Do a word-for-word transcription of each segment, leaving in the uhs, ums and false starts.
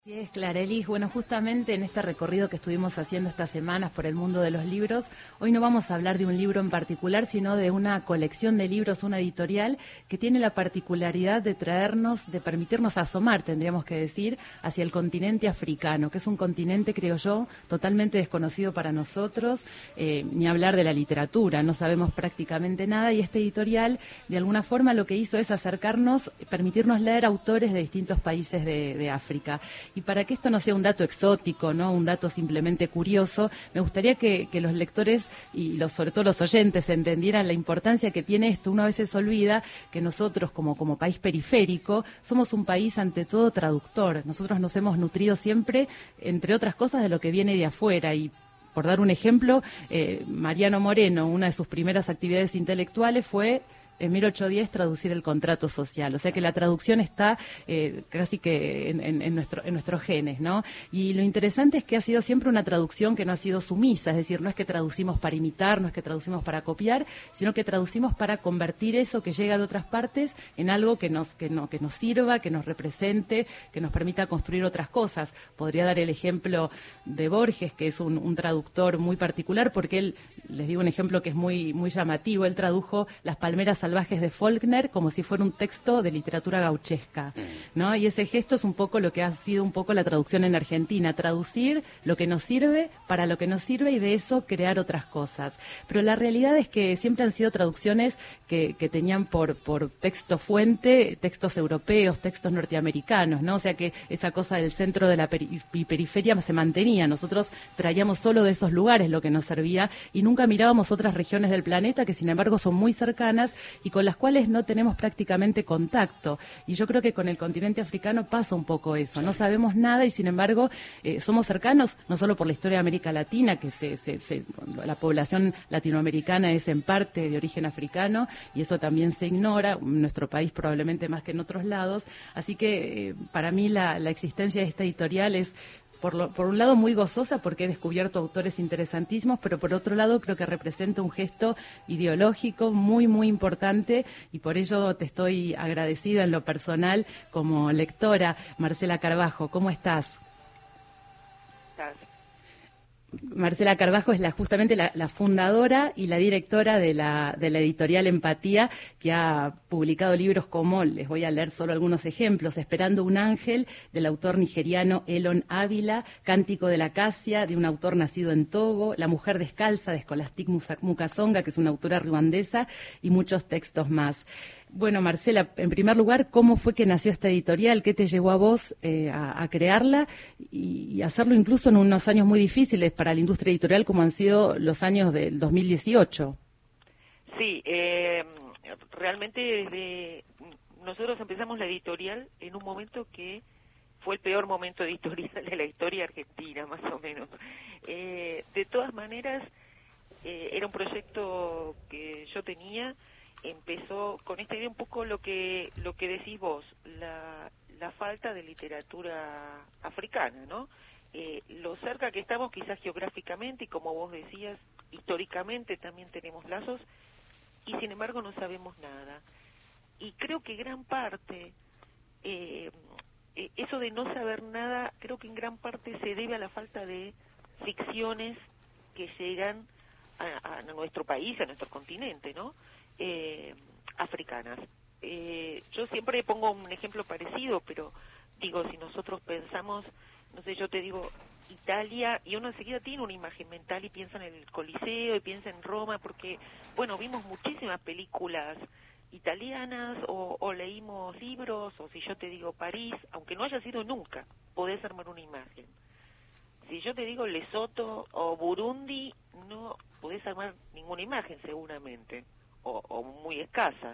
Sí, es Clarelis. Bueno, justamente en este recorrido que estuvimos haciendo estas semanas por el mundo de los libros, hoy no vamos a hablar de un libro en particular, sino de una colección de libros, una editorial que tiene la particularidad de traernos, de permitirnos asomar, tendríamos que decir, hacia el continente africano, que es un continente, creo yo, totalmente desconocido para nosotros, eh, ni hablar de la literatura, no sabemos prácticamente nada, y este editorial, de alguna forma, lo que hizo es acercarnos, permitirnos leer autores de distintos países de, de África. Y para que esto no sea un dato exótico, no un dato simplemente curioso, me gustaría que, que los lectores y los, sobre todo los oyentes entendieran la importancia que tiene esto. Uno a veces olvida que nosotros, como, como país periférico, somos un país ante todo traductor. Nosotros nos hemos nutrido siempre, entre otras cosas, de lo que viene de afuera. Y por dar un ejemplo, eh, Mariano Moreno, una de sus primeras actividades intelectuales fue en mil ochocientos diez traducir el contrato social, o sea que la traducción está eh, casi que en, en, en, nuestro, en nuestros genes, ¿no? Y lo interesante es que ha sido siempre una traducción que no ha sido sumisa, es decir, no es que traducimos para imitar, no es que traducimos para copiar, sino que traducimos para convertir eso que llega de otras partes en algo que nos, que no, que nos sirva, que nos represente, que nos permita construir otras cosas. Podría dar el ejemplo de Borges, que es un, un traductor muy particular, porque él, les digo un ejemplo que es muy, muy llamativo, él tradujo Las palmeras salvajes de Faulkner como si fuera un texto de literatura gauchesca, ¿no? Y ese gesto es un poco lo que ha sido un poco la traducción en Argentina, traducir lo que nos sirve para lo que nos sirve y de eso crear otras cosas. Pero la realidad es que siempre han sido traducciones que, que tenían por, por texto fuente textos europeos, textos norteamericanos, ¿no? O sea que esa cosa del centro de la peri- y periferia se mantenía. Nosotros traíamos solo de esos lugares lo que nos servía y nunca mirábamos otras regiones del planeta que sin embargo son muy cercanas y con las cuales no tenemos prácticamente contacto. Y yo creo que con el continente africano pasa un poco eso. No sabemos nada y, sin embargo, eh, somos cercanos, no solo por la historia de América Latina, que se, se, se, la población latinoamericana es en parte de origen africano, y eso también se ignora, en nuestro país probablemente más que en otros lados. Así que, eh, para mí, la, la existencia de esta editorial es, Por, lo, por un lado, muy gozosa porque he descubierto autores interesantísimos, pero por otro lado creo que representa un gesto ideológico muy, muy importante y por ello te estoy agradecida en lo personal como lectora. Marcela Carbajo, ¿cómo estás? Gracias. Marcela Carbajo es la, justamente la, la fundadora y la directora de la, de la editorial Empatía, que ha publicado libros como, les voy a leer solo algunos ejemplos: Esperando un ángel, del autor nigeriano Elon Ávila; Cántico de la acacia, de un autor nacido en Togo; La mujer descalza, de Scholastic Mukasonga, que es una autora ruandesa, y muchos textos más. Bueno, Marcela, en primer lugar, ¿cómo fue que nació esta editorial? ¿Qué te llevó a vos eh, a, a crearla y, y hacerlo incluso en unos años muy difíciles para la industria editorial como han sido los años del dos mil dieciocho? Sí, eh, realmente desde nosotros empezamos la editorial en un momento que fue el peor momento editorial de la historia argentina, más o menos. Eh, de todas maneras, eh, era un proyecto que yo tenía. Empezó con esta idea un poco lo que lo que decís vos, la, la falta de literatura africana, ¿no? Eh, lo cerca que estamos quizás geográficamente y, como vos decías, históricamente también tenemos lazos y sin embargo no sabemos nada. Y creo que gran parte, eh, eso de no saber nada, creo que en gran parte se debe a la falta de ficciones que llegan a, a nuestro país, a nuestro continente, ¿no? Eh, africanas. Eh, yo siempre pongo un ejemplo parecido, pero digo, si nosotros pensamos, no sé, yo te digo Italia, y uno enseguida tiene una imagen mental y piensa en el Coliseo y piensa en Roma, porque, bueno, vimos muchísimas películas italianas o, o leímos libros, o si yo te digo París, aunque no haya sido nunca, podés armar una imagen. Si yo te digo Lesoto o Burundi, no podés armar ninguna imagen seguramente. O, o muy escasas.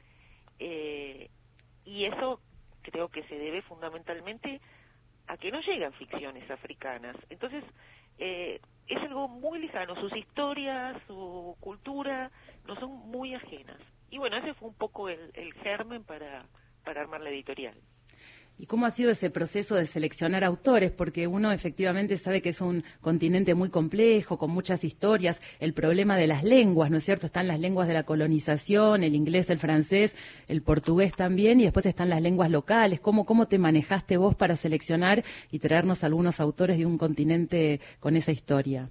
Eh, y eso creo que se debe fundamentalmente a que no llegan ficciones africanas. Entonces, eh, es algo muy lejano. Sus historias, su cultura, nos son muy ajenas. Y bueno, ese fue un poco el, el germen para, para armar la editorial. ¿Y cómo ha sido ese proceso de seleccionar autores? Porque uno efectivamente sabe que es un continente muy complejo, con muchas historias, el problema de las lenguas, ¿no es cierto? Están las lenguas de la colonización, el inglés, el francés, el portugués también, y después están las lenguas locales. ¿Cómo, cómo te manejaste vos para seleccionar y traernos algunos autores de un continente con esa historia?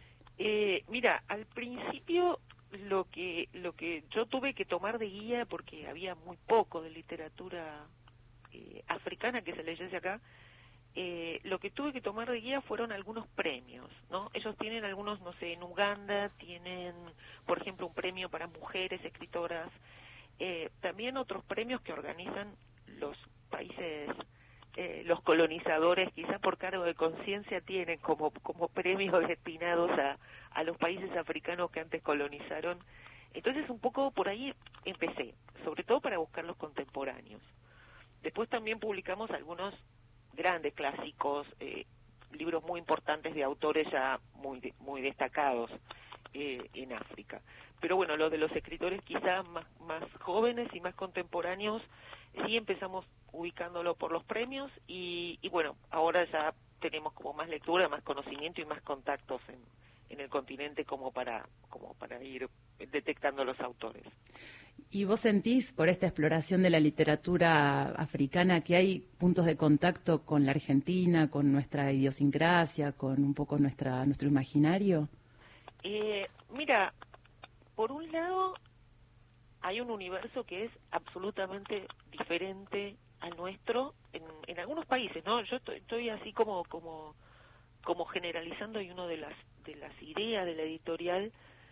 Eh, mira, al principio lo que, lo que yo tuve que tomar de guía, porque había muy poco de literatura Eh, africana que se leyese acá, eh, lo que tuve que tomar de guía fueron algunos premios, ¿no? Ellos tienen algunos, no sé, en Uganda tienen, por ejemplo, un premio para mujeres escritoras, eh, también otros premios que organizan los países, eh, los colonizadores, quizá por cargo de conciencia tienen como, como premios destinados a, a los países africanos que antes colonizaron. Entonces un poco por ahí empecé, sobre todo para buscar los contemporáneos. Después también publicamos algunos grandes clásicos, eh, libros muy importantes de autores ya muy de, muy destacados eh, en África. Pero bueno, lo de los escritores quizás más, más jóvenes y más contemporáneos, sí empezamos ubicándolo por los premios y, y bueno, ahora ya tenemos como más lectura, más conocimiento y más contactos en, en el continente como para, como para ir detectando los autores. ¿Y vos sentís, por esta exploración de la literatura africana, que hay puntos de contacto con la Argentina, con nuestra idiosincrasia, con un poco nuestra nuestro imaginario? Eh, mira, por un lado, hay un universo que es absolutamente diferente al nuestro en, en algunos países, ¿no? Yo estoy, estoy así como, como, como generalizando, y una de las, de las ideas de la editorial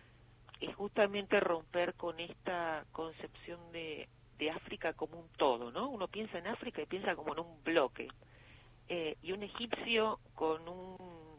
es justamente romper con esta concepción de, de África como un todo, ¿no? Uno piensa en África y piensa como en un bloque. Eh, y un egipcio con un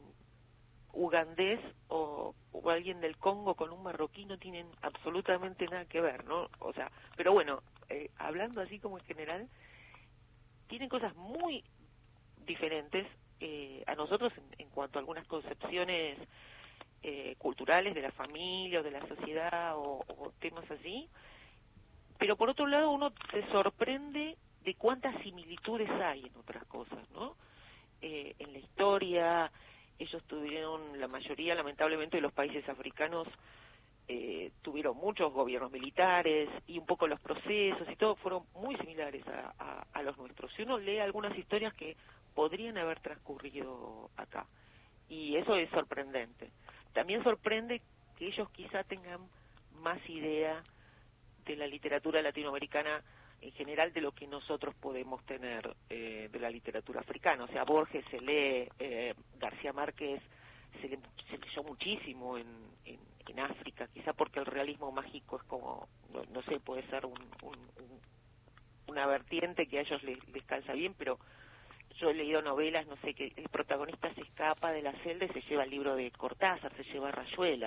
ugandés o, o alguien del Congo con un marroquí no tienen absolutamente nada que ver, ¿no? O sea, pero bueno, eh, hablando así como en general, tienen cosas muy diferentes eh, a nosotros en, en cuanto a algunas concepciones Eh, culturales de la familia o de la sociedad o, o temas así, pero por otro lado uno se sorprende de cuántas similitudes hay en otras cosas, ¿no? Eh, en la historia, ellos tuvieron, la mayoría lamentablemente de los países africanos eh, tuvieron muchos gobiernos militares y un poco los procesos y todo fueron muy similares a, a, a los nuestros. Si uno lee algunas historias que podrían haber transcurrido acá, y eso es sorprendente. También sorprende que ellos quizá tengan más idea de la literatura latinoamericana en general de lo que nosotros podemos tener eh, de la literatura africana. O sea, Borges se lee, eh, García Márquez se, le, se leyó muchísimo en, en, en África, quizá porque el realismo mágico es como, no, no sé, puede ser un, un, un, una vertiente que a ellos les, les calza bien, pero yo he leído novelas, no sé, que el protagonista se escapa de la celda y se lleva el libro de Cortázar, se lleva Rayuela,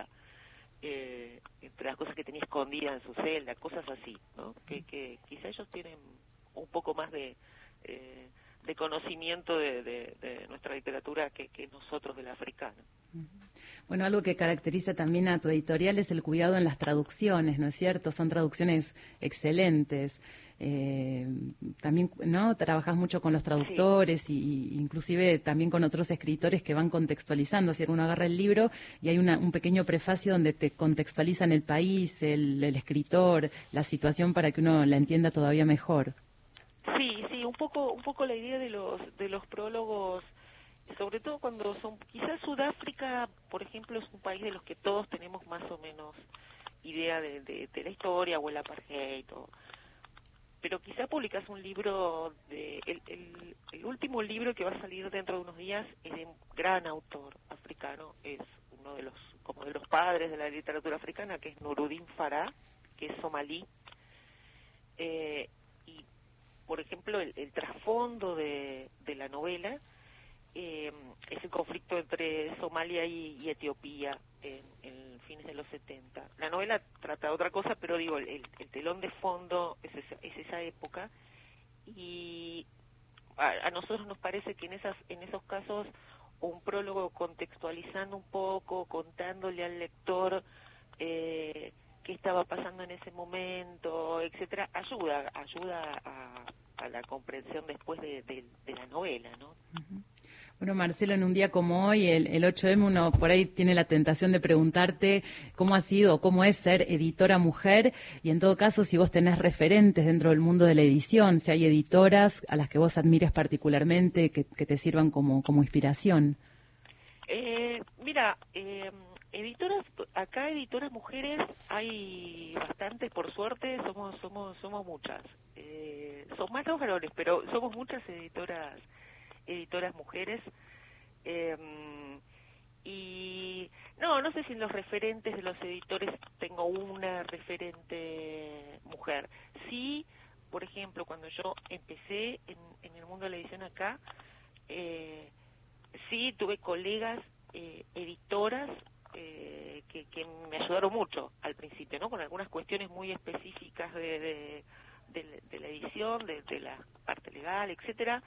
eh, entre las cosas que tenía escondidas en su celda, cosas así, ¿no? Que, que quizá ellos tienen un poco más de, eh, de conocimiento de, de, de nuestra literatura que, que nosotros de la africana. Bueno, algo que caracteriza también a tu editorial es el cuidado en las traducciones, ¿no es cierto? Son traducciones excelentes. Eh, también, ¿no? Trabajas mucho con los traductores sí. y, y inclusive también con otros escritores que van contextualizando. Si uno agarra el libro y hay una, un pequeño prefacio donde te contextualizan el país, el, el escritor, la situación para que uno la entienda todavía mejor. Sí, sí, un poco, un poco la idea de los, de los prólogos, sobre todo cuando son, quizás Sudáfrica, por ejemplo, es un país de los que todos tenemos más o menos idea de, de, de la historia o el apartheid, o, pero quizá publicas un libro, de el, el, el último libro que va a salir dentro de unos días es de un gran autor africano, es uno de los, como de los padres de la literatura africana, que es Nuruddin Farah, que es somalí, eh, y por ejemplo el, el trasfondo de, de la novela Eh, es el conflicto entre Somalia y, y Etiopía en, en fines de los setenta. La novela trata de otra cosa, pero digo, el, el telón de fondo es esa, es esa época, y a, a nosotros nos parece que en esas en esos casos un prólogo contextualizando un poco, contándole al lector eh, qué estaba pasando en ese momento, etcétera, ayuda, ayuda a a la comprensión después de, de, de la novela, ¿no? Uh-huh. Bueno, Marcelo, en un día como hoy, el, el ocho eme, uno por ahí tiene la tentación de preguntarte cómo ha sido o cómo es ser editora mujer, y en todo caso, si vos tenés referentes dentro del mundo de la edición, si hay editoras a las que vos admires particularmente, que, que te sirvan como, como inspiración. Eh, mira, eh, editoras, acá editoras mujeres hay bastantes, por suerte, somos somos somos muchas. Eh, son más los varones, pero somos muchas editoras editoras mujeres. Eh, y no, no sé si en los referentes de los editores tengo una referente mujer. Sí, por ejemplo, cuando yo empecé en, en el mundo de la edición acá, eh, sí tuve colegas eh, editoras eh, que, que me ayudaron mucho al principio, ¿no? Con algunas cuestiones muy específicas de, de, de, de la edición, de, de la parte legal, etcétera.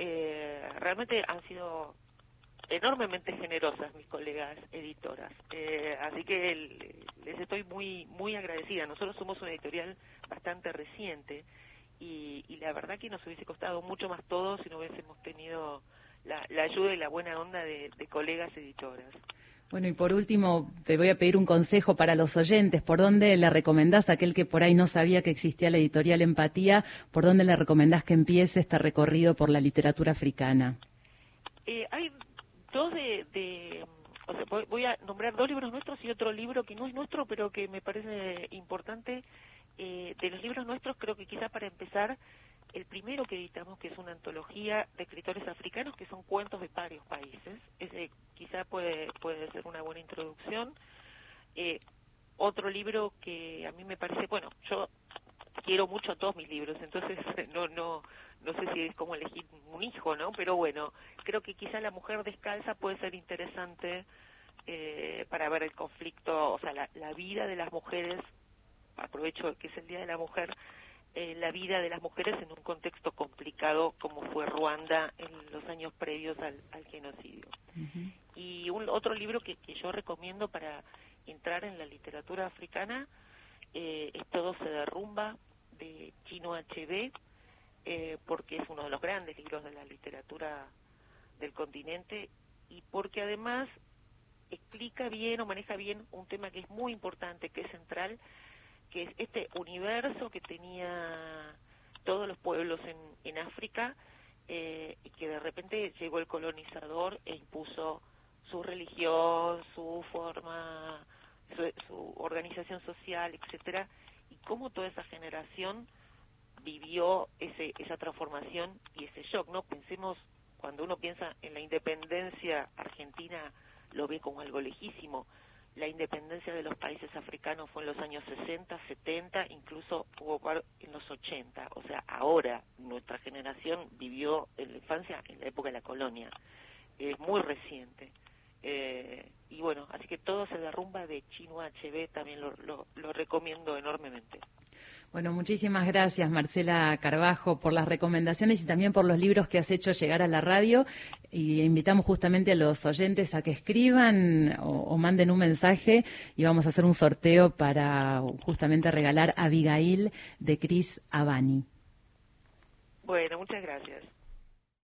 Eh, realmente han sido enormemente generosas mis colegas editoras, eh, así que el, les estoy muy muy agradecida. Nosotros somos una editorial bastante reciente y, y la verdad que nos hubiese costado mucho más todo si no hubiésemos tenido la, la ayuda y la buena onda de, de colegas editoras. Bueno, y por último, te voy a pedir un consejo para los oyentes. ¿Por dónde le recomendás a aquel que por ahí no sabía que existía la editorial Empatía? ¿Por dónde le recomendás que empiece este recorrido por la literatura africana? Eh, hay dos de... de o sea, voy, voy a nombrar dos libros nuestros y otro libro que no es nuestro, pero que me parece importante. Eh, de los libros nuestros, creo que quizás para empezar, el primero que editamos, que es una antología de escritores africanos, que son cuentos de varios países. Ese quizá puede puede ser una buena introducción. Eh, otro libro que a mí me parece, bueno, yo quiero mucho todos mis libros, entonces no no no sé si es como elegir un hijo, ¿no? Pero bueno, creo que quizá La mujer descalza puede ser interesante eh, para ver el conflicto, o sea, la, la vida de las mujeres. Aprovecho que es el Día de la Mujer, eh, la vida de las mujeres en un contexto complicado como fue Ruanda en los años previos al, al genocidio. Uh-huh. Y un otro libro que, que yo recomiendo para entrar en la literatura africana eh, es Todo se derrumba, de Chinua Achebe, eh, porque es uno de los grandes libros de la literatura del continente y porque además explica bien o maneja bien un tema que es muy importante, que es central, que es este universo que tenía todos los pueblos en, en África eh, y que de repente llegó el colonizador e impuso su religión, su forma, su, su organización social, etcétera, y cómo toda esa generación vivió ese, esa transformación y ese shock, ¿no? Pensemos, cuando uno piensa en la independencia argentina, lo ve como algo lejísimo. La independencia de los países africanos fue en los años sesenta, setenta, incluso hubo en los ochenta. O sea, ahora nuestra generación vivió en la infancia en la época de la colonia. Es muy reciente. Eh, y bueno, así que Todo se derrumba, de Chinua Achebe, también lo, lo, lo recomiendo enormemente. Bueno, muchísimas gracias, Marcela Carbajo, por las recomendaciones y también por los libros que has hecho llegar a la radio. Y invitamos justamente a los oyentes a que escriban o, o manden un mensaje y vamos a hacer un sorteo para justamente regalar Abigail, de Cris Abani. Bueno, muchas gracias.